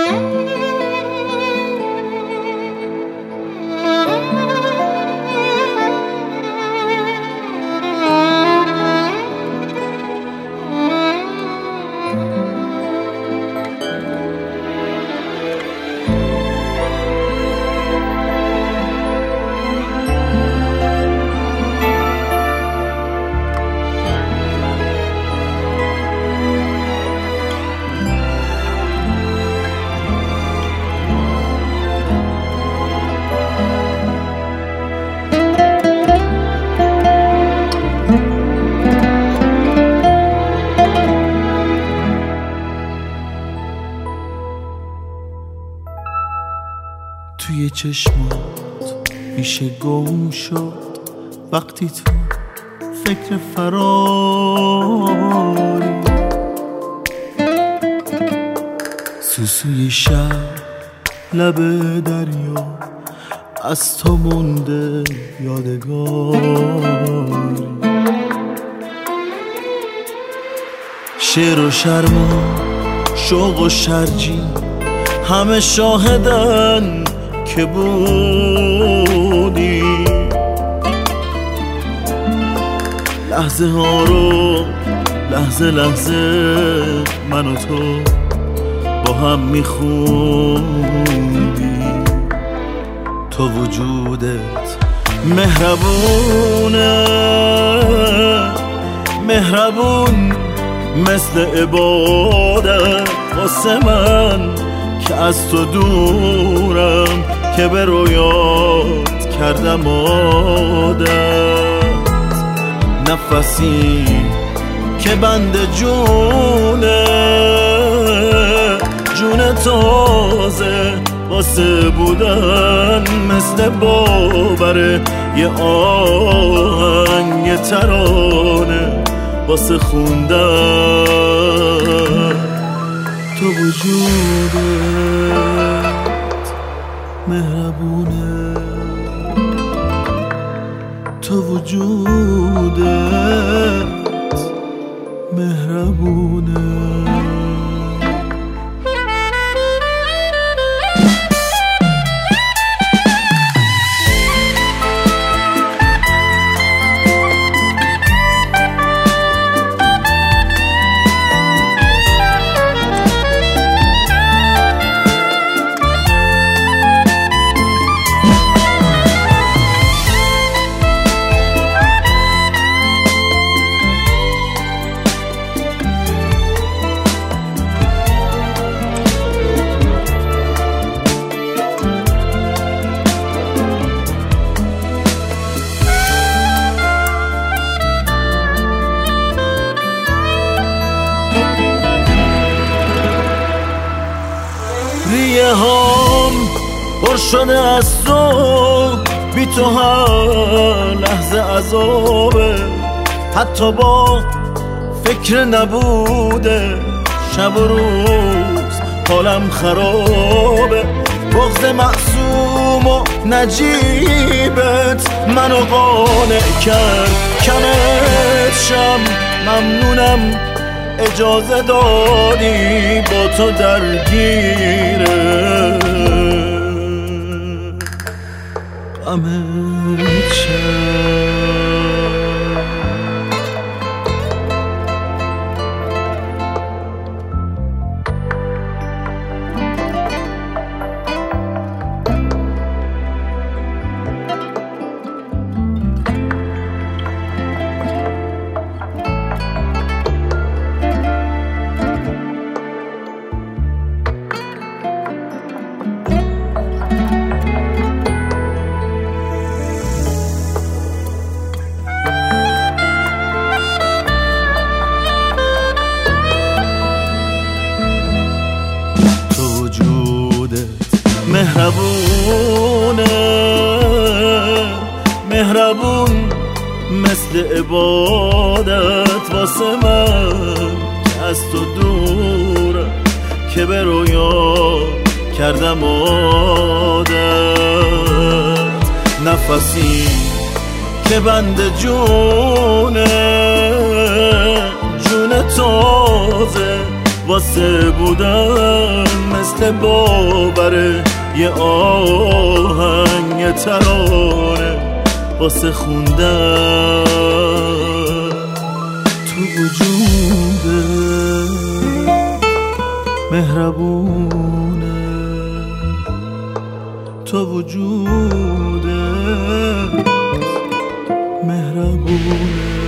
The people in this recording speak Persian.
توی چشمات میشه گم شد وقتی تو فکر فراری، سوسوی شب لب دریا از تو مونده یادگاری، شعر و شرما شوق و شرجی همه شاهدن که بودی، لحظه ها رو لحظه لحظه من و تو با هم میخوندی. تو وجودت مهربونه، مهربون مثل عبادت واسه من که از تو دورم، که به رویات کردم عادت. نفسی که بند جونه، جون تازه واسه بودن مثل باوره، یه آهنگ ترانه واسه خوندن. تو وجودت مهربونه، تو وجودت مهربونه. ریه هام پر شده از تو، بی تو هر لحظه عذابه، حتی با فکر نبوده شب و روز حالم خرابه. بغض معصوم و نجیبت منو قانع کرد، کمت شم ممنونم اجازه دادی با تو درگیره غمت شم. مهربونه، مهربون مثل عبادت واسه من که از تو دورم، که به رویا کردم عادت. نفسی که بند جونه، جون تازه واسه بودن مثل باوره، یه آهنگ، یه ترانه واسه خوندن تو وجوده، مهربونه تو وجوده، مهربونه.